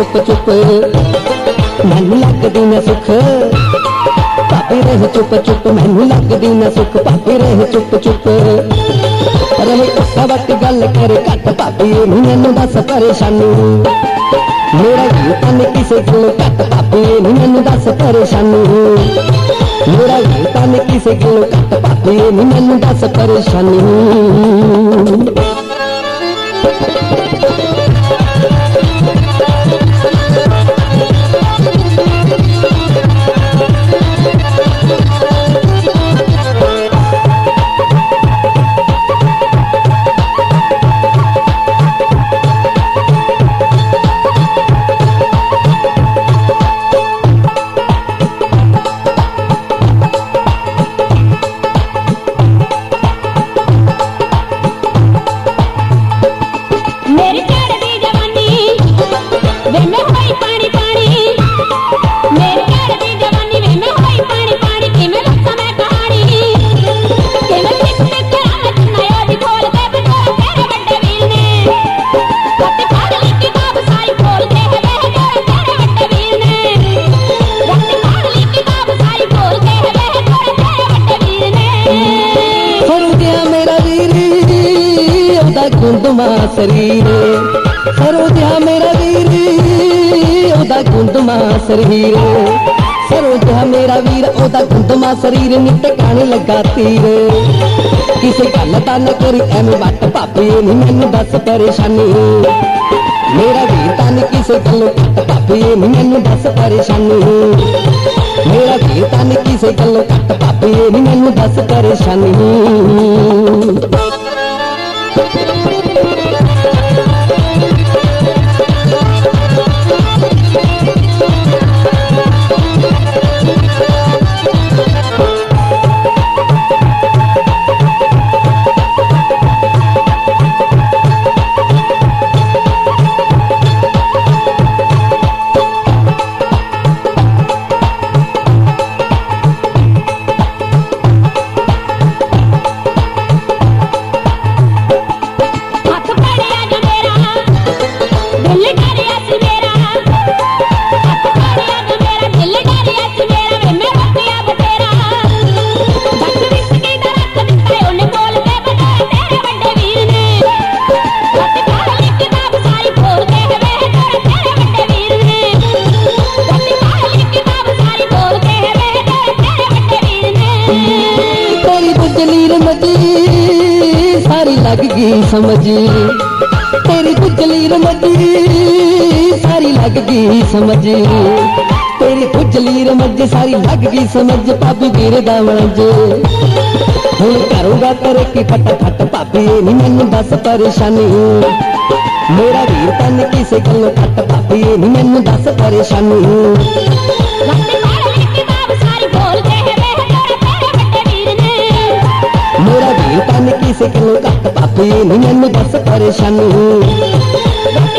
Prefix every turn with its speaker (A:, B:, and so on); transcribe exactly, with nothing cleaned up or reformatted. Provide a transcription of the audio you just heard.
A: चुप चुप मैनू लगदी ना सुख, भाभी रहे चुप चुप मैनू लगदी ना सुख, भाभी रहे चुप चुप रहे कट्टा वट गल करे घट, भाभी मैनू दस परेशानी मेरा भी तन किसे गलों घट, भाभी मैनू दस परेशानी मेरा भी तन किसे गलों घट, भाभी मैनू दस परेशानी। गुंदमा शरीर सरोजा मेरा वीर ओदा गुंदमा शरीर, सरोजा मेरा वीर ओदा गुंदमा शरीर नी टकाने लगा तीर, किसे गल दा न करी एवें वट, भाभी नी मैनू दस परेशानी मेरा वीर तन किसे गलों घट, भाभी नी मैनू दस परेशानी मेरा वीर तन किसे गलों घट, भाभी नी मैनू दस परेशानी। सारी लग गई समझ तेरी खुजली रमजी, सारी लग गई समझ तेरी खुजली रमजी, सारी लग गई समझ भाभी गिर दा वंज हुण करूंगा तेरे की फटाफट, भाभी नी मैनू दस परेशानी मेरा वीर तन किसे गलों घट, भाभी नी मैनू दस परेशानी मेरा वीर तन किसे गलों घट, भाभी नी मैनू दस परेशानी।